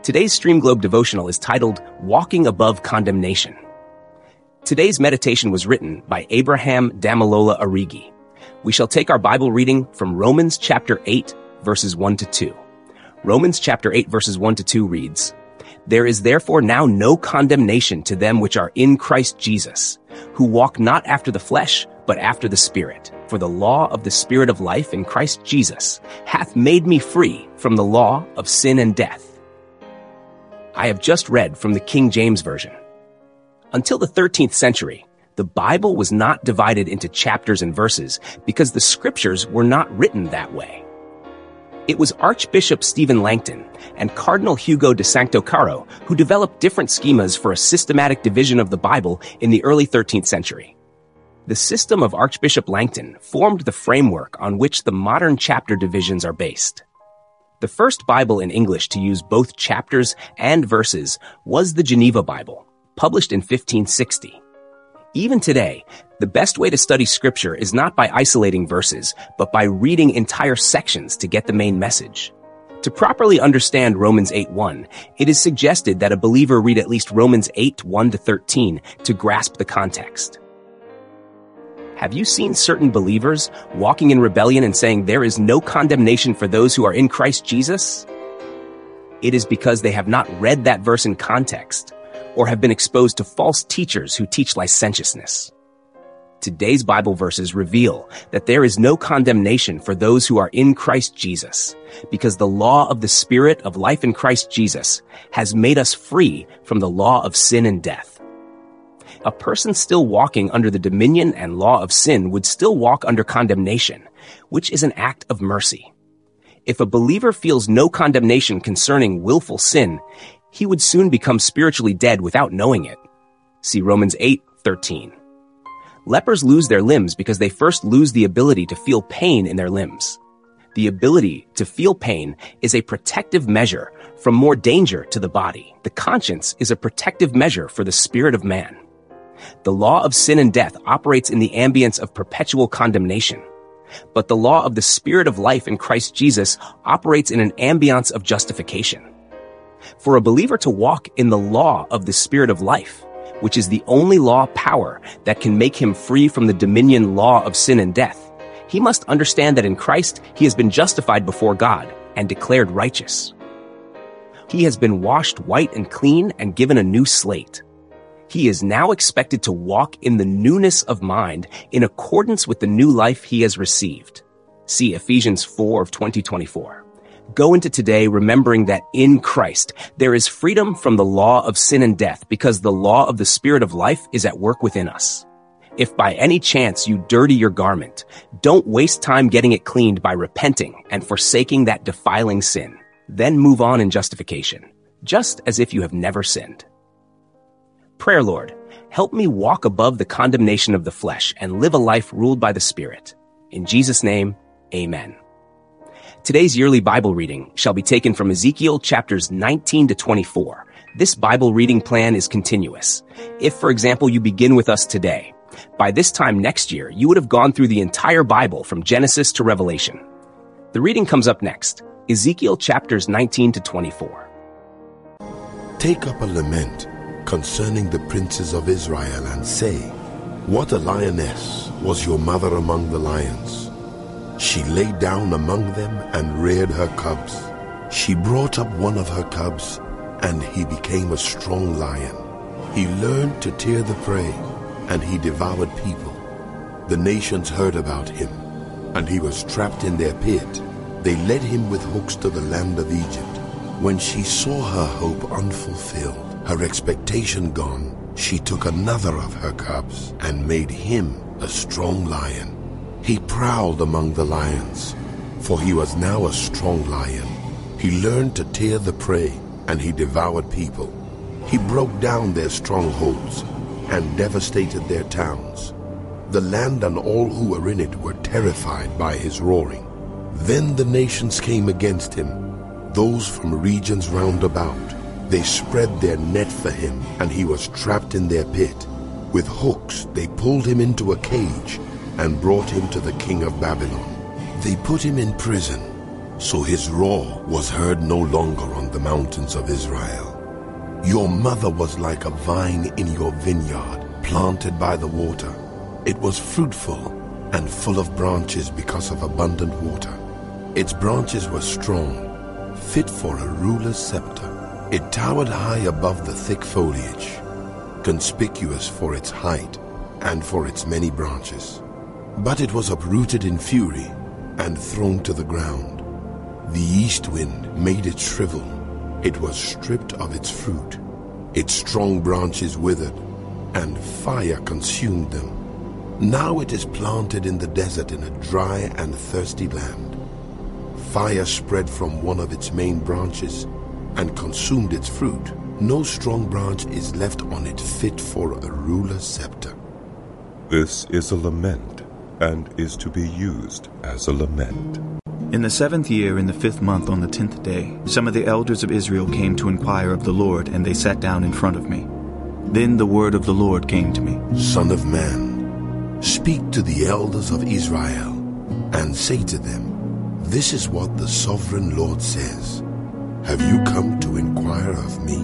Today's Stream Globe devotional is titled, Walking Above Condemnation. Today's meditation was written by Abraham Damilola Arigi. We shall take our Bible reading from Romans chapter 8, verses 1 to 2. Romans chapter 8, verses 1 to 2 reads, There is therefore now no condemnation to them which are in Christ Jesus, who walk not after the flesh, but after the Spirit. For the law of the Spirit of life in Christ Jesus hath made me free from the law of sin and death. I have just read from the King James Version. Until the 13th century, the Bible was not divided into chapters and verses because the scriptures were not written that way. It was Archbishop Stephen Langton and Cardinal Hugo de Sancto Caro who developed different schemas for a systematic division of the Bible in the early 13th century. The system of Archbishop Langton formed the framework on which the modern chapter divisions are based. The first Bible in English to use both chapters and verses was the Geneva Bible, published in 1560. Even today, the best way to study Scripture is not by isolating verses, but by reading entire sections to get the main message. To properly understand Romans 8:1, it is suggested that a believer read at least Romans 8:1 to 13 to grasp the context. Have you seen certain believers walking in rebellion and saying there is no condemnation for those who are in Christ Jesus? It is because they have not read that verse in context or have been exposed to false teachers who teach licentiousness. Today's Bible verses reveal that there is no condemnation for those who are in Christ Jesus, because the law of the Spirit of life in Christ Jesus has made us free from the law of sin and death. A person still walking under the dominion and law of sin would still walk under condemnation, which is an act of mercy. If a believer feels no condemnation concerning willful sin, he would soon become spiritually dead without knowing it. See Romans 8:13. Lepers lose their limbs because they first lose the ability to feel pain in their limbs. The ability to feel pain is a protective measure from more danger to the body. The conscience is a protective measure for the spirit of man. The law of sin and death operates in the ambience of perpetual condemnation, but the law of the Spirit of life in Christ Jesus operates in an ambience of justification. For a believer to walk in the law of the Spirit of life, which is the only law power that can make him free from the dominion law of sin and death, he must understand that in Christ he has been justified before God and declared righteous. He has been washed white and clean and given a new slate. He is now expected to walk in the newness of mind in accordance with the new life he has received. See Ephesians 4:20-24. Go into today remembering that in Christ there is freedom from the law of sin and death because the law of the Spirit of life is at work within us. If by any chance you dirty your garment, don't waste time getting it cleaned by repenting and forsaking that defiling sin. Then move on in justification, just as if you have never sinned. Prayer, Lord, help me walk above the condemnation of the flesh and live a life ruled by the Spirit. In Jesus' name, amen. Today's yearly Bible reading shall be taken from Ezekiel chapters 19 to 24. This Bible reading plan is continuous. If, for example, you begin with us today, by this time next year, you would have gone through the entire Bible from Genesis to Revelation. The reading comes up next, Ezekiel chapters 19 to 24. Take up a lament concerning the princes of Israel, and say, What a lioness was your mother among the lions! She lay down among them and reared her cubs. She brought up one of her cubs, and he became a strong lion. He learned to tear the prey, and he devoured people. The nations heard about him, and he was trapped in their pit. They led him with hooks to the land of Egypt. When she saw her hope unfulfilled, her expectation gone, she took another of her cubs and made him a strong lion. He prowled among the lions, for he was now a strong lion. He learned to tear the prey, and he devoured people. He broke down their strongholds and devastated their towns. The land and all who were in it were terrified by his roaring. Then the nations came against him, those from regions round about. They spread their net for him, and he was trapped in their pit. With hooks they pulled him into a cage and brought him to the king of Babylon. They put him in prison so his roar was heard no longer on the mountains of Israel. Your mother was like a vine in your vineyard, planted by the water. It was fruitful and full of branches because of abundant water. Its branches were strong, fit for a ruler's scepter. It towered high above the thick foliage, conspicuous for its height and for its many branches. But it was uprooted in fury and thrown to the ground. The east wind made it shrivel. It was stripped of its fruit. Its strong branches withered, and fire consumed them. Now it is planted in the desert in a dry and thirsty land. Fire spread from one of its main branches and consumed its fruit. No strong branch is left on it fit for a ruler's scepter. This is a lament, and is to be used as a lament. In the 7th year, in the 5th month, on the 10th day, some of the elders of Israel came to inquire of the Lord, and they sat down in front of me. Then the word of the Lord came to me. Son of man, speak to the elders of Israel, and say to them, this is what the sovereign Lord says. Have you come to inquire of me?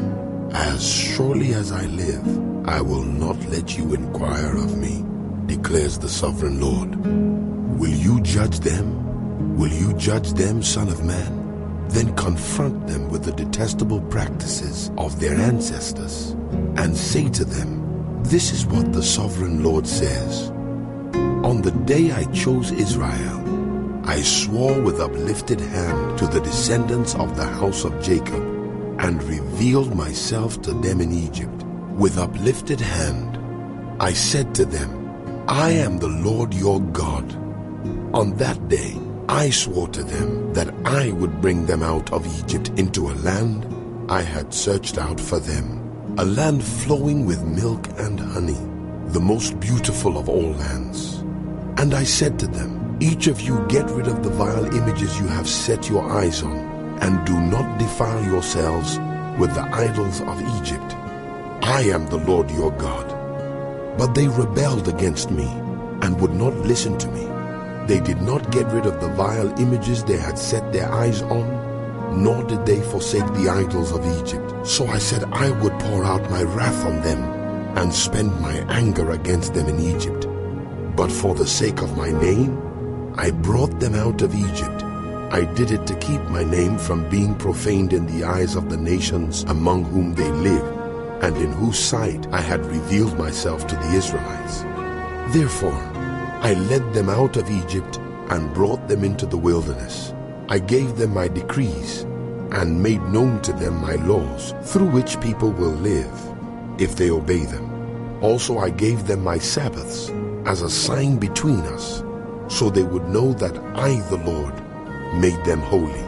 As surely as I live, I will not let you inquire of me, declares the sovereign Lord. Will you judge them? Will you judge them, son of man? Then confront them with the detestable practices of their ancestors, and say to them, this is what the sovereign Lord says. On the day I chose Israel, I swore with uplifted hand to the descendants of the house of Jacob, and revealed myself to them in Egypt. With uplifted hand, I said to them, I am the Lord your God. On that day, I swore to them that I would bring them out of Egypt into a land I had searched out for them, a land flowing with milk and honey, the most beautiful of all lands. And I said to them, each of you get rid of the vile images you have set your eyes on, and do not defile yourselves with the idols of Egypt. I am the Lord your God. But they rebelled against me and would not listen to me. They did not get rid of the vile images they had set their eyes on, nor did they forsake the idols of Egypt. So I said I would pour out my wrath on them and spend my anger against them in Egypt. But for the sake of my name, I brought them out of Egypt. I did it to keep my name from being profaned in the eyes of the nations among whom they live, and in whose sight I had revealed myself to the Israelites. Therefore, I led them out of Egypt and brought them into the wilderness. I gave them my decrees and made known to them my laws, through which people will live, if they obey them. Also I gave them my Sabbaths as a sign between us, so they would know that I, the Lord, made them holy.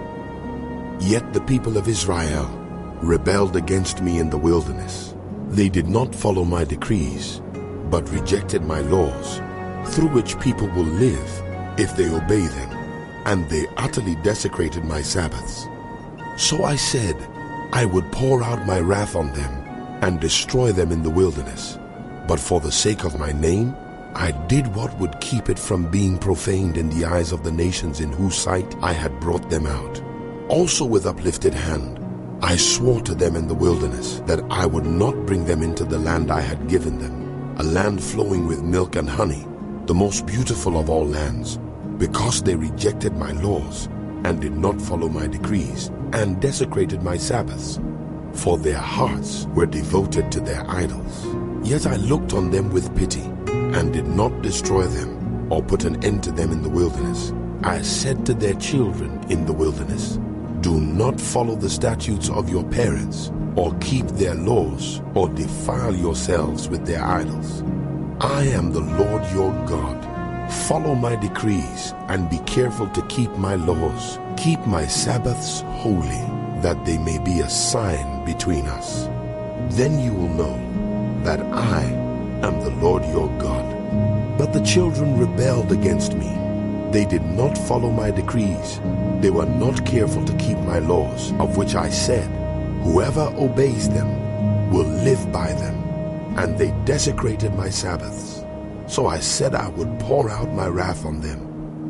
Yet the people of Israel rebelled against me in the wilderness. They did not follow my decrees, but rejected my laws, through which people will live if they obey them, and they utterly desecrated my Sabbaths. So I said I would pour out my wrath on them and destroy them in the wilderness. But for the sake of my name, I did what would keep it from being profaned in the eyes of the nations in whose sight I had brought them out. Also with uplifted hand, I swore to them in the wilderness that I would not bring them into the land I had given them, a land flowing with milk and honey, the most beautiful of all lands, because they rejected my laws and did not follow my decrees and desecrated my Sabbaths, for their hearts were devoted to their idols. Yet I looked on them with pity and did not destroy them or put an end to them in the wilderness. I said to their children in the wilderness, do not follow the statutes of your parents, or keep their laws, or defile yourselves with their idols. I am the Lord your God. Follow my decrees and be careful to keep my laws. Keep my Sabbaths holy, that they may be a sign between us. Then you will know that I am the Lord your God. But the children rebelled against me. They did not follow my decrees. They were not careful to keep my laws, of which I said, whoever obeys them will live by them. And they desecrated my Sabbaths. So I said I would pour out my wrath on them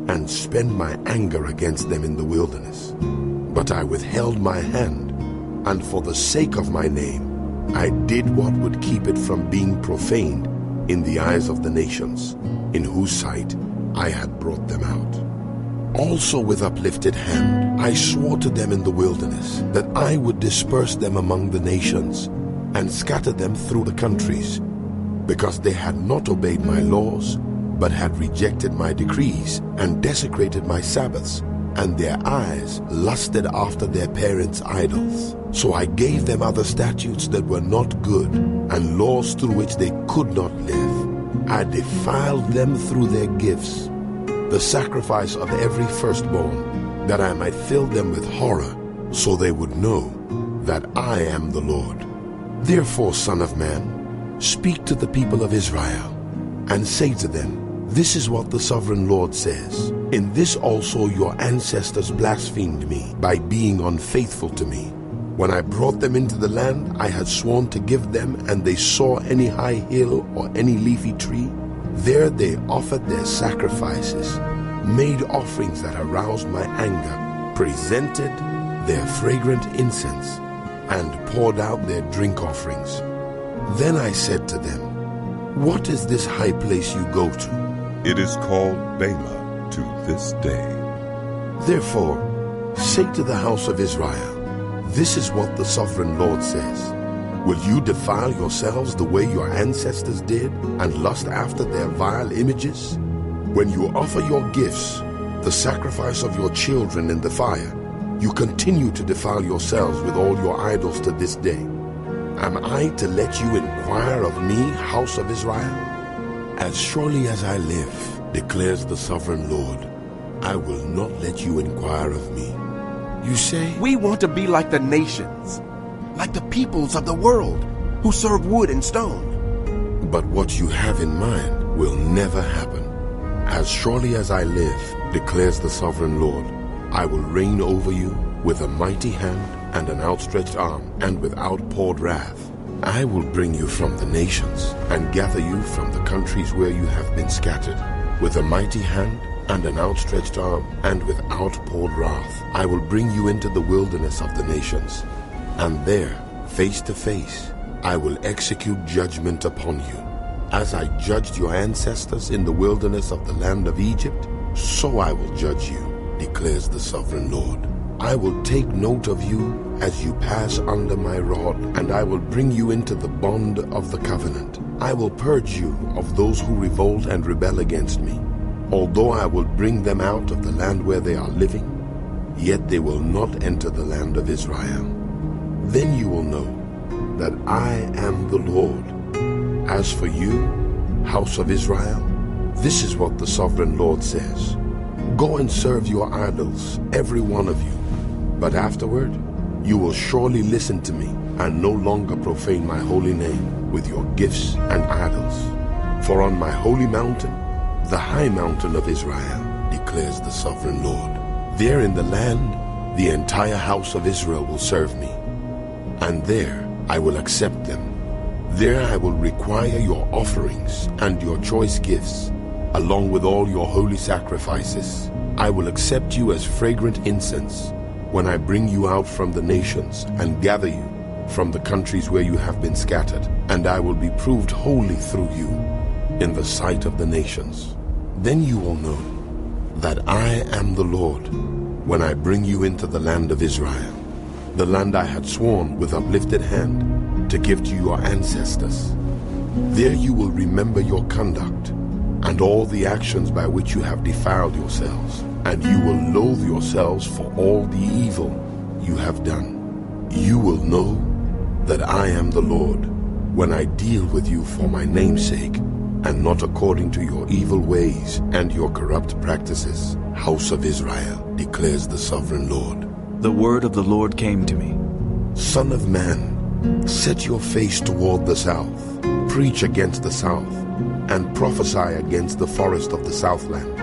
and spend my anger against them in the wilderness. But I withheld my hand, and for the sake of my name, I did what would keep it from being profaned in the eyes of the nations, in whose sight I had brought them out. Also with uplifted hand, I swore to them in the wilderness that I would disperse them among the nations and scatter them through the countries, because they had not obeyed my laws, but had rejected my decrees and desecrated my Sabbaths, and their eyes lusted after their parents' idols. So I gave them other statutes that were not good, and laws through which they could not live. I defiled them through their gifts, the sacrifice of every firstborn, that I might fill them with horror, so they would know that I am the Lord. Therefore, Son of man, speak to the people of Israel, and say to them, this is what the sovereign Lord says. In this also your ancestors blasphemed me by being unfaithful to me. When I brought them into the land I had sworn to give them, and they saw any high hill or any leafy tree, there they offered their sacrifices, made offerings that aroused my anger, presented their fragrant incense, and poured out their drink offerings. Then I said to them, what is this high place you go to? It is called Bamah to this day. Therefore, say to the house of Israel, this is what the sovereign Lord says. Will you defile yourselves the way your ancestors did, and lust after their vile images? When you offer your gifts, the sacrifice of your children in the fire, you continue to defile yourselves with all your idols to this day. Am I to let you inquire of me, house of Israel? As surely as I live, declares the sovereign Lord, I will not let you inquire of me. You say, we want to be like the nations, like the peoples of the world, who serve wood and stone. But what you have in mind will never happen. As surely as I live, declares the sovereign Lord, I will reign over you with a mighty hand and an outstretched arm, and with outpoured wrath. I will bring you from the nations, and gather you from the countries where you have been scattered. With a mighty hand and an outstretched arm, and with outpoured wrath, I will bring you into the wilderness of the nations. And there, face to face, I will execute judgment upon you. As I judged your ancestors in the wilderness of the land of Egypt, so I will judge you, declares the sovereign Lord. I will take note of you as you pass under my rod, and I will bring you into the bond of the covenant. I will purge you of those who revolt and rebel against me. Although I will bring them out of the land where they are living, yet they will not enter the land of Israel. Then you will know that I am the Lord. As for you, house of Israel, this is what the sovereign Lord says. Go and serve your idols, every one of you. But afterward, you will surely listen to me, and no longer profane my holy name with your gifts and idols. For on my holy mountain, the high mountain of Israel, declares the sovereign Lord, there in the land, the entire house of Israel will serve me. And there I will accept them. There I will require your offerings and your choice gifts, along with all your holy sacrifices. I will accept you as fragrant incense when I bring you out from the nations and gather you from the countries where you have been scattered, and I will be proved holy through you in the sight of the nations. Then you will know that I am the Lord when I bring you into the land of Israel, the land I had sworn with uplifted hand to give to your ancestors. There you will remember your conduct and all the actions by which you have defiled yourselves, and you will loathe yourselves for all the evil you have done. You will know that I am the Lord when I deal with you for my name's sake, and not according to your evil ways and your corrupt practices, house of Israel, declares the sovereign Lord. The word of the Lord came to me. Son of man, set your face toward the south, preach against the south, and prophesy against the forest of the southland.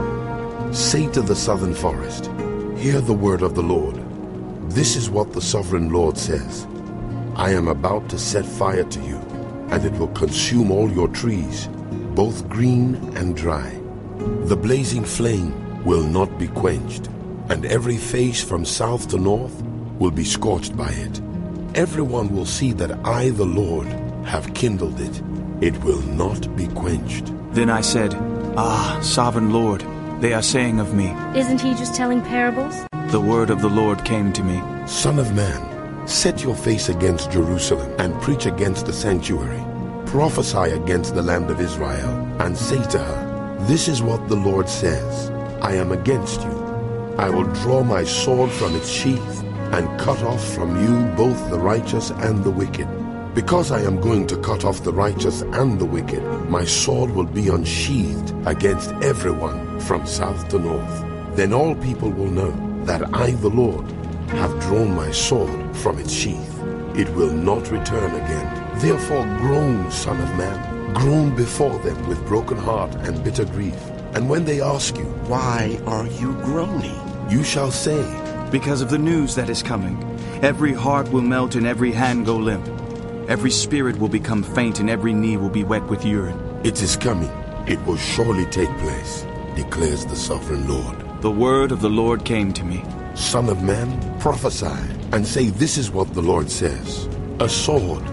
Say to the southern forest, hear the word of the Lord. This is what the sovereign Lord says. I am about to set fire to you, and it will consume all your trees, both green and dry. The blazing flame will not be quenched, and every face from south to north will be scorched by it. Everyone will see that I, the Lord, have kindled it. It will not be quenched. Then I said, "Ah, sovereign Lord, they are saying of me." Isn't he just telling parables? The word of the Lord came to me. Son of man, set your face against Jerusalem and preach against the sanctuary. Prophesy against the land of Israel and say to her, "This is what the Lord says. I am against you. I will draw my sword from its sheath and cut off from you both the righteous and the wicked. Because I am going to cut off the righteous and the wicked, my sword will be unsheathed against everyone from south to north. Then all people will know that I, the Lord, have drawn my sword from its sheath. It will not return again. Therefore groan, Son of man, groan before them with broken heart and bitter grief. And when they ask you, "Why are you groaning?" you shall say, Because of the news that is coming, every heart will melt and every hand go limp. Every spirit will become faint and every knee will be wet with urine. "It is coming. It will surely take place, declares the sovereign Lord. The word of the Lord came to me. Son of man, prophesy and say, this is what the Lord says. A sword,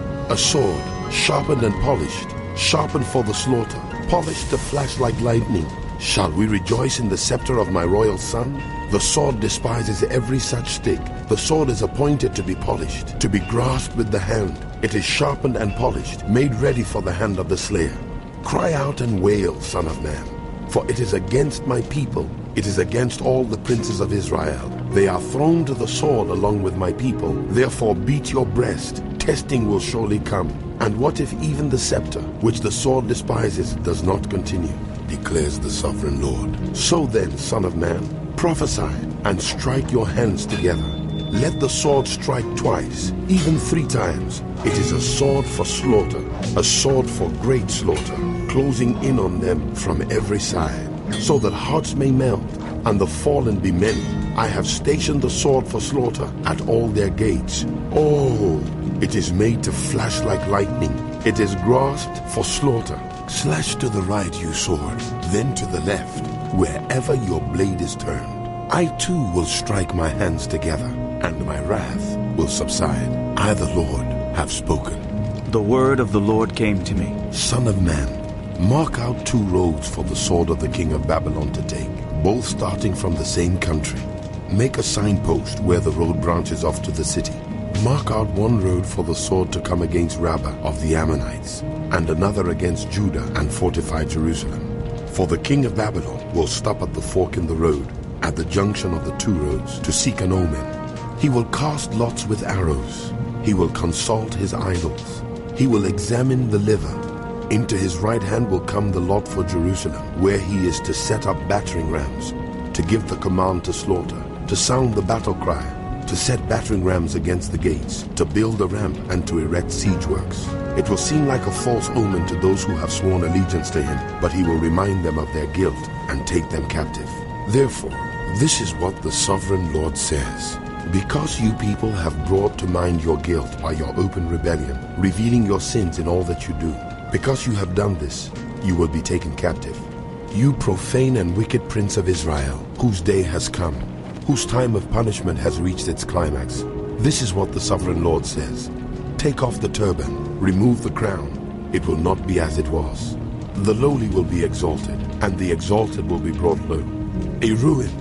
sharpened and polished, sharpened for the slaughter, polished to flash like lightning. Shall we rejoice in the scepter of my royal son? The sword despises every such stick. The sword is appointed to be polished, to be grasped with the hand. It is sharpened and polished, made ready for the hand of the slayer. Cry out and wail, Son of man, for it is against my people. It is against all the princes of Israel. They are thrown to the sword along with my people. Therefore beat your breast. Testing will surely come. And what if even the scepter, which the sword despises, does not continue? Declares the sovereign Lord. So then, Son of man, prophesy and strike your hands together. Let the sword strike twice, even 3 times. It is a sword for slaughter, a sword for great slaughter, closing in on them from every side, so that hearts may melt and the fallen be many. I have stationed the sword for slaughter at all their gates. Oh, it is made to flash like lightning. It is grasped for slaughter. Slash to the right, you sword, then to the left, wherever your blade is turned. I too will strike my hands together, and my wrath will subside. I, the Lord, have spoken. The word of the Lord came to me. Son of man, mark out 2 roads for the sword of the king of Babylon to take, both starting from the same country. Make a signpost where the road branches off to the city. Mark out 1 road for the sword to come against Rabbah of the Ammonites, and another against Judah and fortify Jerusalem. For the king of Babylon will stop at the fork in the road, at the junction of the 2 roads, to seek an omen. He will cast lots with arrows. He will consult his idols. He will examine the liver. Into his right hand will come the lot for Jerusalem, where he is to set up battering rams, to give the command to slaughter, to sound the battle cry, to set battering rams against the gates, to build a ramp and to erect siege works. It will seem like a false omen to those who have sworn allegiance to him, but he will remind them of their guilt and take them captive. Therefore, this is what the sovereign Lord says. Because you people have brought to mind your guilt by your open rebellion, revealing your sins in all that you do, because you have done this, you will be taken captive. You profane and wicked prince of Israel, whose day has come, whose time of punishment has reached its climax. This is what the sovereign Lord says. Take off the turban, remove the crown. It will not be as it was. The lowly will be exalted, and the exalted will be brought low. A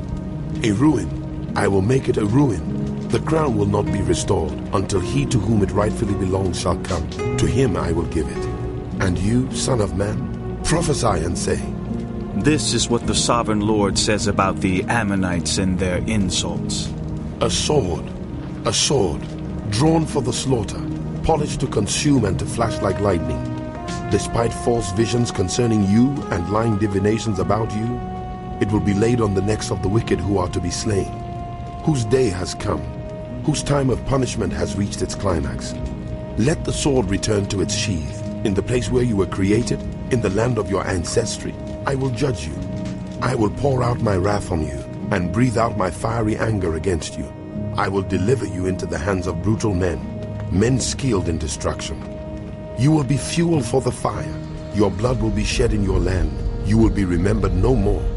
ruin, I will make it a ruin. The crown will not be restored until he to whom it rightfully belongs shall come. To him I will give it. And you, son of man, prophesy and say, This is what the sovereign Lord says about the Ammonites and their insults. A sword, drawn for the slaughter, polished to consume and to flash like lightning. Despite false visions concerning you and lying divinations about you, it will be laid on the necks of the wicked who are to be slain, whose day has come, whose time of punishment has reached its climax. Let the sword return to its sheath. In the place where you were created, in the land of your ancestry, I will judge you. I will pour out my wrath on you and breathe out my fiery anger against you. I will deliver you into the hands of brutal men skilled in destruction. You will be fuel for the fire. Your blood will be shed in your land. You will be remembered no more.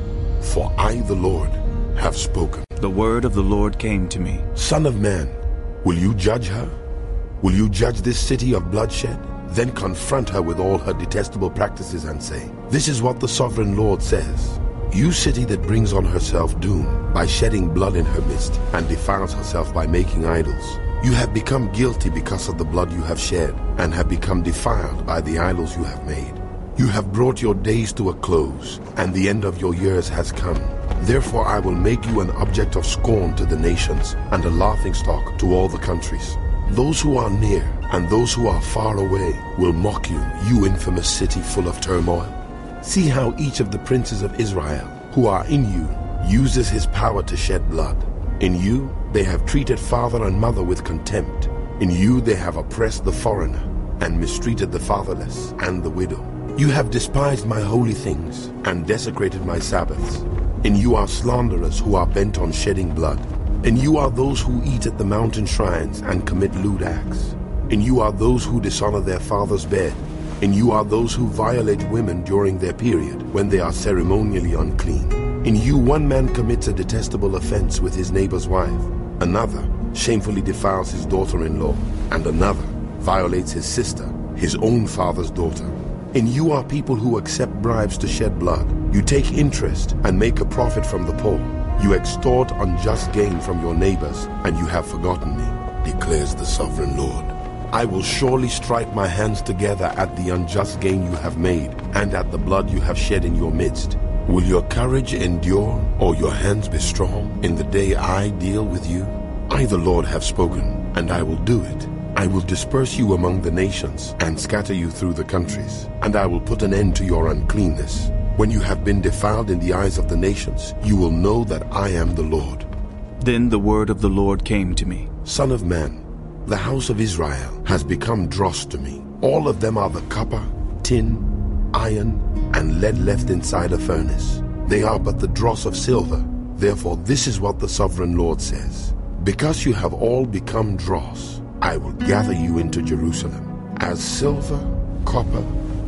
for I, the Lord, have spoken. The word of the Lord came to me. Son of man, will you judge her? Will you judge this city of bloodshed? Then confront her with all her detestable practices and say, this is what the sovereign Lord says. You city that brings on herself doom by shedding blood in her midst and defiles herself by making idols. You have become guilty because of the blood you have shed and have become defiled by the idols you have made. You have brought your days to a close and the end of your years has come. Therefore I will make you an object of scorn to the nations and a laughingstock to all the countries. Those who are near and those who are far away will mock you, you infamous city full of turmoil. See how each of the princes of Israel who are in you uses his power to shed blood. In you they have treated father and mother with contempt. In you they have oppressed the foreigner and mistreated the fatherless and the widow. You have despised my holy things and desecrated my Sabbaths. In you are slanderers who are bent on shedding blood. In you are those who eat at the mountain shrines and commit lewd acts. In you are those who dishonor their father's bed. In you are those who violate women during their period when they are ceremonially unclean. In you one man commits a detestable offense with his neighbor's wife. Another shamefully defiles his daughter-in-law. And another violates his sister, his own father's daughter. In you are people who accept bribes to shed blood. You take interest and make a profit from the poor. You extort unjust gain from your neighbors, and you have forgotten me, declares the sovereign Lord. I will surely strike my hands together at the unjust gain you have made, and at the blood you have shed in your midst. Will your courage endure, or your hands be strong, in the day I deal with you? I, the Lord, have spoken, and I will do it. I will disperse you among the nations, and scatter you through the countries, and I will put an end to your uncleanness. When you have been defiled in the eyes of the nations, you will know that I am the Lord. Then the word of the Lord came to me. Son of man, the house of Israel has become dross to me. All of them are the copper, tin, iron, and lead left inside a furnace. They are but the dross of silver. Therefore this is what the sovereign Lord says. Because you have all become dross, I will gather you into Jerusalem. As silver, copper,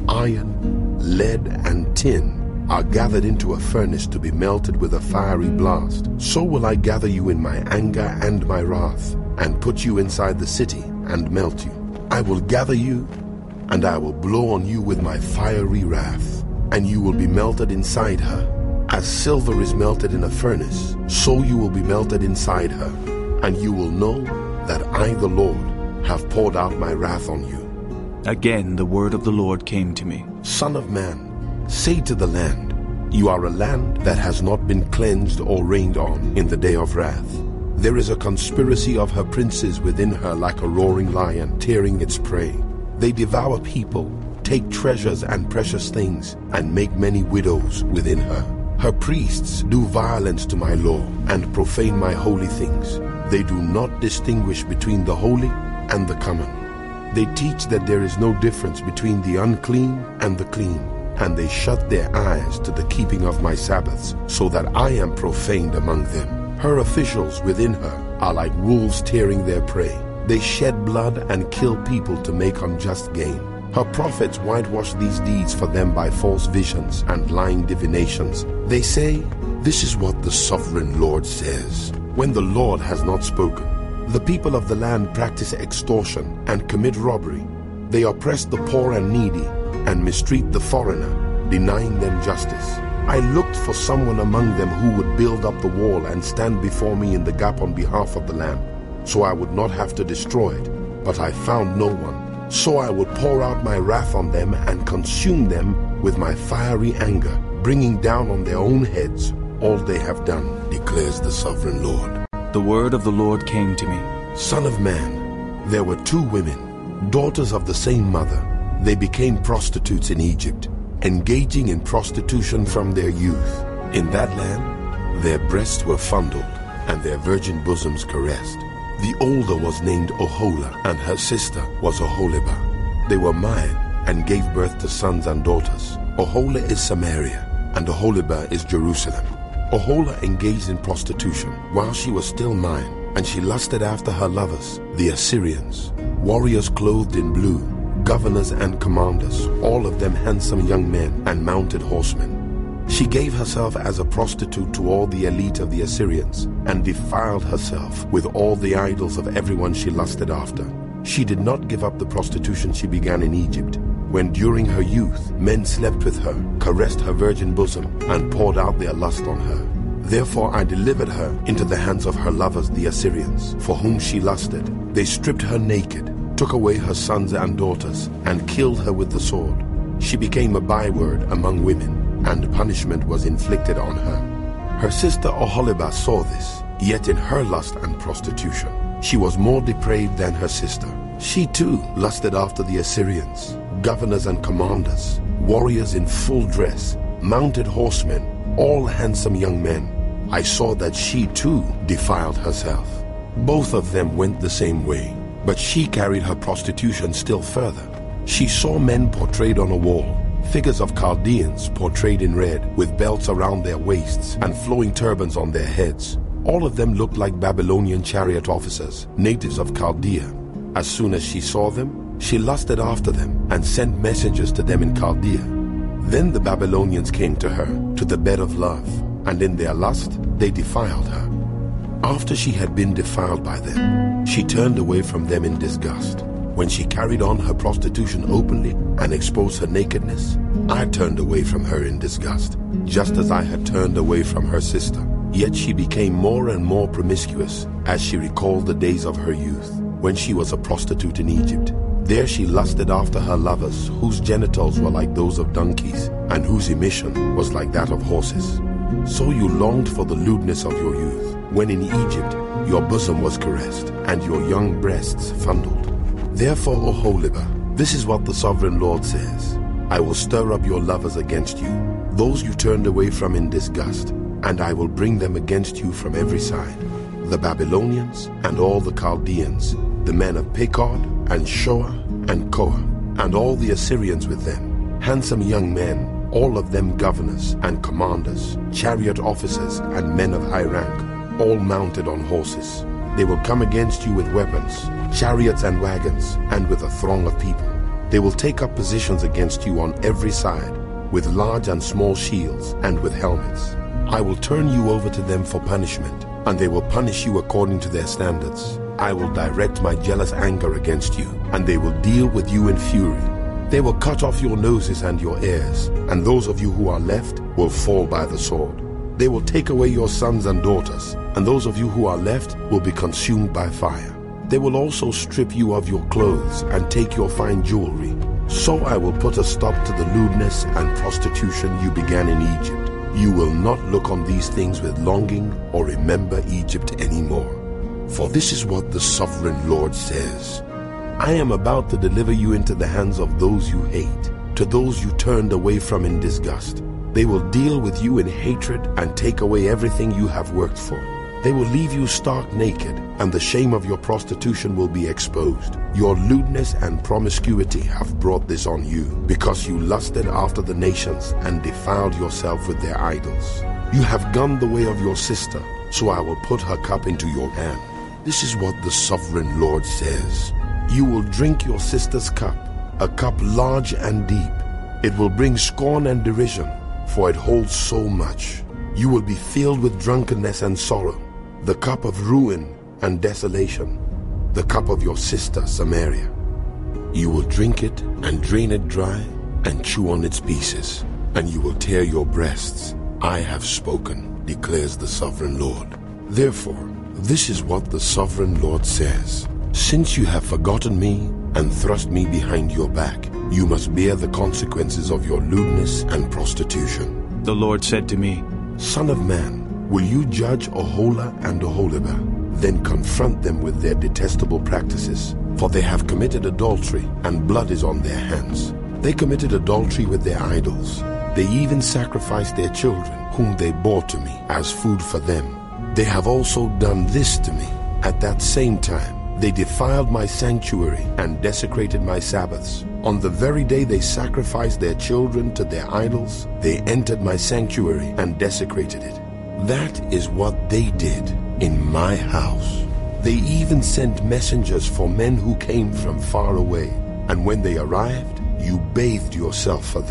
iron, lead, and tin are gathered into a furnace to be melted with a fiery blast, so will I gather you in my anger and my wrath, and put you inside the city and melt you. I will gather you, and I will blow on you with my fiery wrath, and you will be melted inside her. As silver is melted in a furnace, so you will be melted inside her, and you will know that I, the Lord, have poured out my wrath on you. Again the word of the Lord came to me. Son of man, say to the land, you are a land that has not been cleansed or rained on in the day of wrath. There is a conspiracy of her princes within her like a roaring lion tearing its prey. They devour people, take treasures and precious things, and make many widows within her. Her priests do violence to my law and profane my holy things. They do not distinguish between the holy and the common. They teach that there is no difference between the unclean and the clean, and they shut their eyes to the keeping of my Sabbaths, so that I am profaned among them. Her officials within her are like wolves tearing their prey. They shed blood and kill people to make unjust gain. Her prophets whitewash these deeds for them by false visions and lying divinations. They say, this is what the sovereign Lord says, when the Lord has not spoken. The people of the land practice extortion and commit robbery. They oppress the poor and needy and mistreat the foreigner, denying them justice. I looked for someone among them who would build up the wall and stand before me in the gap on behalf of the land, so I would not have to destroy it. But I found no one. So I would pour out my wrath on them and consume them with my fiery anger, bringing down on their own heads all they have done, declares the sovereign Lord. The word of the Lord came to me. Son of man, there were two women, daughters of the same mother. They became prostitutes in Egypt, engaging in prostitution from their youth. In that land, their breasts were fondled and their virgin bosoms caressed. The older was named Oholah, and her sister was Oholibah. They were mine and gave birth to sons and daughters. Oholah is Samaria, and Oholibah is Jerusalem. Oholah engaged in prostitution while she was still mine, and she lusted after her lovers, the Assyrians, warriors clothed in blue, governors and commanders, all of them handsome young men and mounted horsemen. She gave herself as a prostitute to all the elite of the Assyrians and defiled herself with all the idols of everyone she lusted after. She did not give up the prostitution she began in Egypt, when during her youth men slept with her, caressed her virgin bosom, and poured out their lust on her. Therefore I delivered her into the hands of her lovers the Assyrians, for whom she lusted. They stripped her naked, took away her sons and daughters, and killed her with the sword. She became a byword among women, and punishment was inflicted on her. Her sister Oholibah saw this, yet in her lust and prostitution she was more depraved than her sister. She too lusted after the Assyrians, governors and commanders, warriors in full dress, mounted horsemen, all handsome young men. I saw that she too defiled herself. Both of them went the same way, but she carried her prostitution still further. She saw men portrayed on a wall, figures of Chaldeans portrayed in red, with belts around their waists and flowing turbans on their heads. All of them looked like Babylonian chariot officers, natives of Chaldea. As soon as she saw them, she lusted after them and sent messengers to them in Chaldea. Then the Babylonians came to her, to the bed of love, and in their lust they defiled her. After she had been defiled by them, she turned away from them in disgust. When she carried on her prostitution openly and exposed her nakedness, I turned away from her in disgust, just as I had turned away from her sister. Yet she became more and more promiscuous as she recalled the days of her youth, when she was a prostitute in Egypt. There she lusted after her lovers, whose genitals were like those of donkeys, and whose emission was like that of horses. So you longed for the lewdness of your youth, when in Egypt your bosom was caressed, and your young breasts fondled. Therefore, Oholibah, this is what the Sovereign Lord says: I will stir up your lovers against you, those you turned away from in disgust, and I will bring them against you from every side, the Babylonians and all the Chaldeans, the men of Pekod and Shoa and Koa, and all the Assyrians with them, handsome young men, all of them governors and commanders, chariot officers and men of high rank, all mounted on horses. They will come against you with weapons, chariots and wagons, and with a throng of people. They will take up positions against you on every side, with large and small shields and with helmets. I will turn you over to them for punishment, and they will punish you according to their standards. I will direct my jealous anger against you, and they will deal with you in fury. They will cut off your noses and your ears, and those of you who are left will fall by the sword. They will take away your sons and daughters, and those of you who are left will be consumed by fire. They will also strip you of your clothes and take your fine jewelry. So I will put a stop to the lewdness and prostitution you began in Egypt. You will not look on these things with longing or remember Egypt anymore. For this is what the Sovereign Lord says: I am about to deliver you into the hands of those you hate, to those you turned away from in disgust. They will deal with you in hatred and take away everything you have worked for. They will leave you stark naked, and the shame of your prostitution will be exposed. Your lewdness and promiscuity have brought this on you, because you lusted after the nations and defiled yourself with their idols. You have gone the way of your sister, so I will put her cup into your hand. This is what the Sovereign Lord says: You will drink your sister's cup, a cup large and deep. It will bring scorn and derision, for it holds so much. You will be filled with drunkenness and sorrow, the cup of ruin and desolation, the cup of your sister Samaria. You will drink it and drain it dry and chew on its pieces, and you will tear your breasts. I have spoken, declares the Sovereign Lord. Therefore, this is what the Sovereign Lord says: Since you have forgotten me and thrust me behind your back, you must bear the consequences of your lewdness and prostitution. The Lord said to me, Son of man, will you judge Oholah and Oholibah? Then confront them with their detestable practices, for they have committed adultery, and blood is on their hands. They committed adultery with their idols. They even sacrificed their children, whom they bore to me, as food for them. They have also done this to me. At that same time, they defiled my sanctuary and desecrated my Sabbaths. On the very day they sacrificed their children to their idols, they entered my sanctuary and desecrated it. That is what they did in my house. They even sent messengers for men who came from far away, and when they arrived, you bathed yourself for them.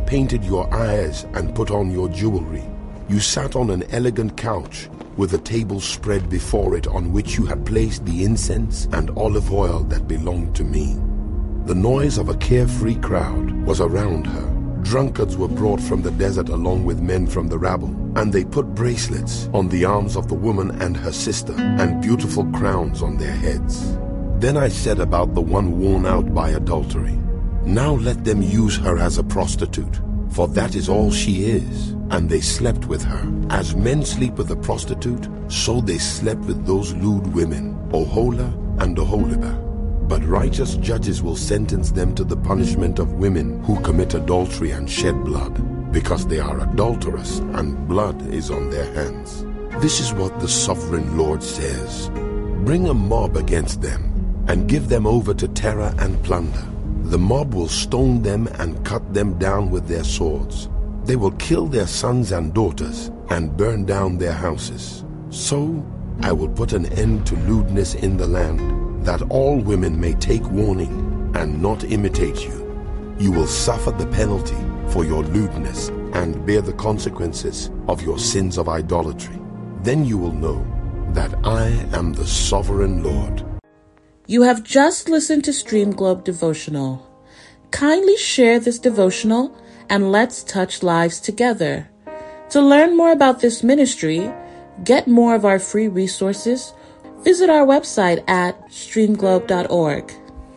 painted your eyes and put on your jewelry. You sat on an elegant couch with a table spread before it on which you had placed the incense and olive oil that belonged to me. The noise of a carefree crowd was around her. Drunkards were brought from the desert along with men from the rabble, and they put bracelets on the arms of the woman and her sister, and beautiful crowns on their heads. Then I said about the one worn out by adultery, now let them use her as a prostitute, for that is all she is. And they slept with her. As men sleep with a prostitute, so they slept with those lewd women, Oholah and Oholibah. But righteous judges will sentence them to the punishment of women who commit adultery and shed blood, because they are adulterous and blood is on their hands. This is what the sovereign Lord says. Bring a mob against them and give them over to terror and plunder. The mob will stone them and cut them down with their swords. They will kill their sons and daughters and burn down their houses. So I will put an end to lewdness in the land, that all women may take warning and not imitate you. You will suffer the penalty for your lewdness and bear the consequences of your sins of idolatry. Then you will know that I am the sovereign Lord. You have just listened to Stream Globe Devotional. Kindly share this devotional and let's touch lives together. To learn more about this ministry, get more of our free resources, visit our website at streamglobe.org.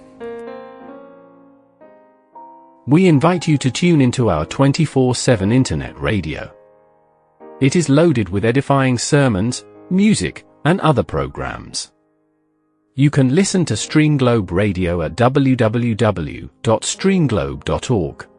We invite you to tune into our 24/7 internet radio. It is loaded with edifying sermons, music, and other programs. You can listen to Stream Globe Radio at www.streamglobe.org.